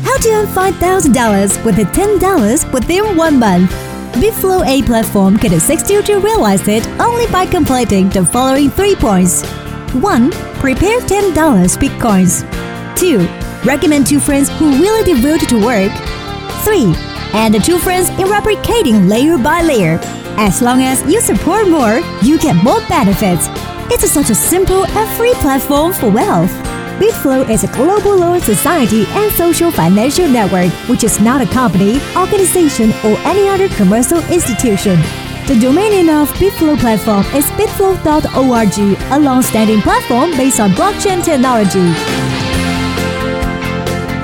How to earn $5,000 with $10 within 1 month. Bitflow A platform can assist you to realize it only by completing the following 3 points. 1. Prepare $10 Bitcoins. 2. Recommend 2 friends who really devoted to work. 3. Add the 2 friends in replicating layer by layer. As long as you support more, you get more benefits. It's such a simple and free platform for wealth. Bitflow is a global law society and social financial network, which is not a company, organization, or any other commercial institution. The domain name of Bitflow platform is bitflow.org, a long-standing platform based on blockchain technology.